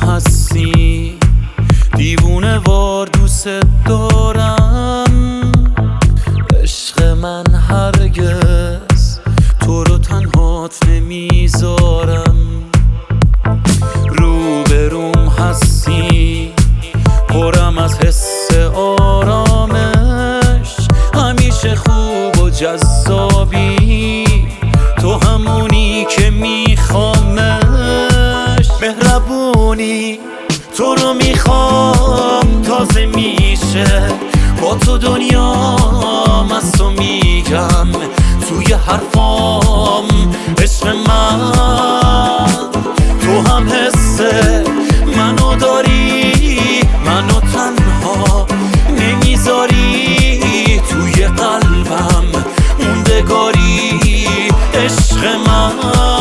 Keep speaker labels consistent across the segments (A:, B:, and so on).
A: هستی، دیوونه وار دوست دارم. عشق من هرگز تو رو تنهات نمیذارم. روبروم هستی، پرم از حس آرامش، همیشه خوب و جذابی، تو همونی که میخوامش. مهربونی تو رو میخوام، تازه میشه با تو دنیام از تو میگم توی حرفام. عشق من تو هم حس منو داری، منو تنها نمیذاری، توی قلبم موندگاری. عشق من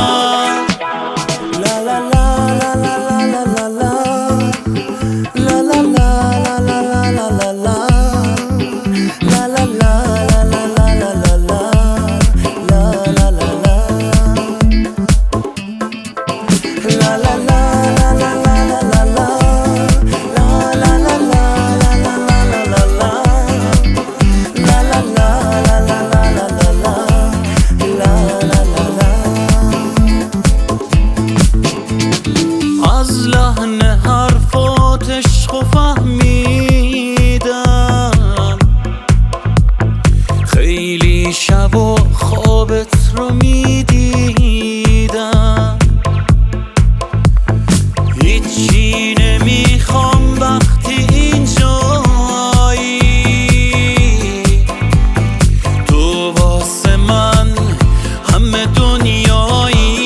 A: از لحن حرفات عشق و فهمیدم، خیلی شب و خوابت رو میدیدم. هیچی نمیخوام وقتی اینجایی، تو واسه من همه دنیایی.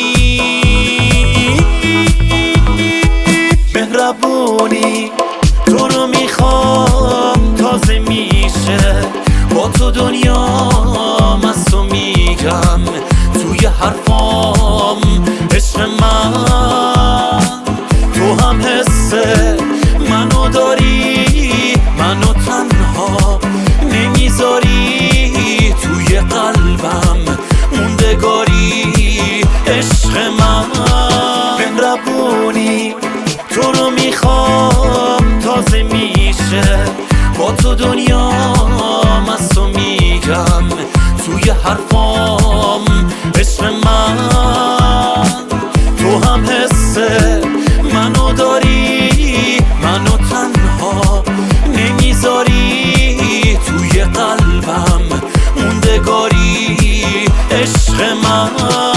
A: مهربونی تو رو میخوام، تازه میشه با تو دنیام از تو میگم توی حرفام. عشق من تو هم حس منو داری، منو تنها نمیذاری، توی قلبم موندگاری. عشق من مهربونی تو رو میخوام، تازه میشه با تو دنیام از تو میگم توی حرفام. عشق من تو هم حس منو داری، منو تنها نمیذاری، توی قلبم موندگاری. عشق من